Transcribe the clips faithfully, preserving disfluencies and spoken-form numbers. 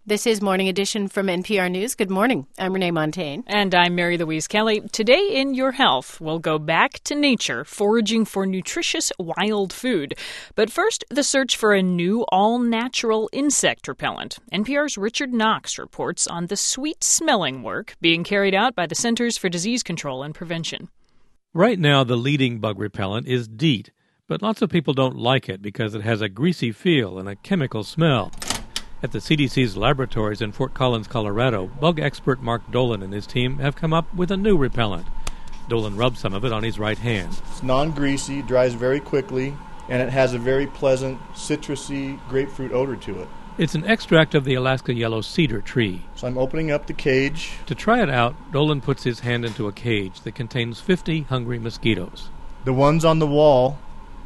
This is Morning Edition from N P R News. Good morning. I'm Renee Montaigne. And I'm Mary Louise Kelly. Today in Your Health, we'll go back to nature, foraging for nutritious wild food. But first, the search for a new all-natural insect repellent. N P R's Richard Knox reports on the sweet-smelling work being carried out by the Centers for Disease Control and Prevention. Right now, the leading bug repellent is DEET, but lots of people don't like it because it has a greasy feel and a chemical smell. At the C D C's laboratories in Fort Collins, Colorado, bug expert Mark Dolan and his team have come up with a new repellent. Dolan rubs some of it on his right hand. It's non-greasy, dries very quickly, and it has a very pleasant, citrusy grapefruit odor to it. It's an extract of the Alaska yellow cedar tree. So I'm opening up the cage. To try it out, Dolan puts his hand into a cage that contains fifty hungry mosquitoes. The ones on the wall,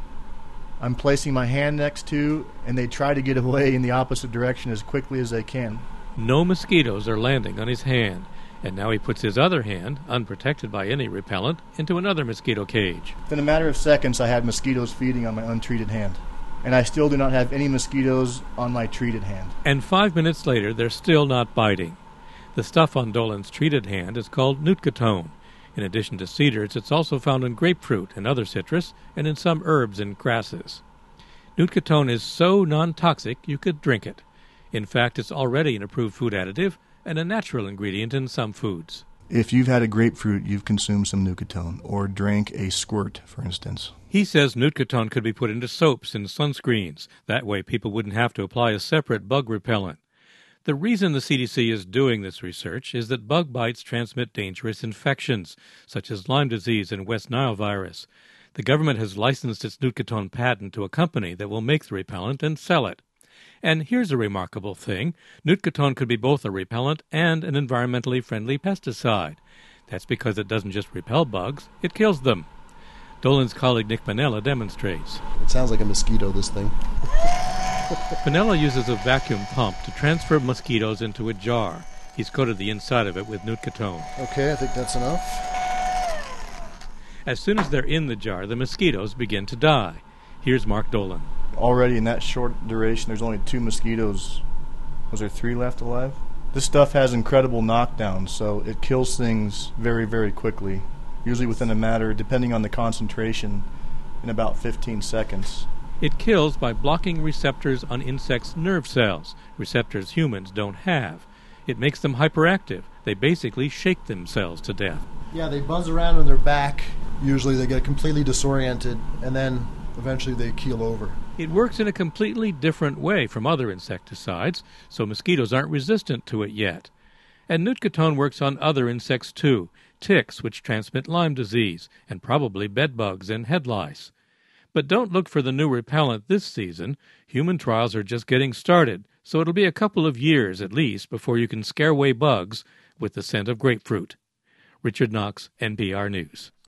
I'm placing my hand next to, and they try to get away in the opposite direction as quickly as they can. No mosquitoes are landing on his hand, and now he puts his other hand, unprotected by any repellent, into another mosquito cage. Within a matter of seconds, I had mosquitoes feeding on my untreated hand, and I still do not have any mosquitoes on my treated hand. And five minutes later, they're still not biting. The stuff on Dolan's treated hand is called Nootkatone. In addition to cedars, it's also found in grapefruit and other citrus, and in some herbs and grasses. Nootkatone is so non-toxic you could drink it. In fact, it's already an approved food additive and a natural ingredient in some foods. If you've had a grapefruit, you've consumed some Nootkatone, or drank a squirt, for instance. He says Nootkatone could be put into soaps and sunscreens. That way people wouldn't have to apply a separate bug repellent. The reason the C D C is doing this research is that bug bites transmit dangerous infections, such as Lyme disease and West Nile virus. The government has licensed its Nootkatone patent to a company that will make the repellent and sell it. And here's a remarkable thing. Nootkatone could be both a repellent and an environmentally friendly pesticide. That's because it doesn't just repel bugs, it kills them. Dolan's colleague Nick Piniella demonstrates. It sounds like a mosquito, this thing. Piniella uses a vacuum pump to transfer mosquitoes into a jar. He's coated the inside of it with Nootkatone. Okay, I think that's enough. As soon as they're in the jar, the mosquitoes begin to die. Here's Mark Dolan. Already in that short duration, there's only two mosquitoes. Was there three left alive? This stuff has incredible knockdown, so it kills things very, very quickly. Usually within a matter, depending on the concentration, in about fifteen seconds. It kills by blocking receptors on insects' nerve cells, receptors humans don't have. It makes them hyperactive. They basically shake themselves to death. Yeah, they buzz around on their back. Usually they get completely disoriented, and then eventually they keel over. It works in a completely different way from other insecticides, so mosquitoes aren't resistant to it yet. And Nootkatone works on other insects too, ticks which transmit Lyme disease, and probably bedbugs and head lice. But don't look for the new repellent this season. Human trials are just getting started, so it'll be a couple of years at least before you can scare away bugs with the scent of grapefruit. Richard Knox, N P R News.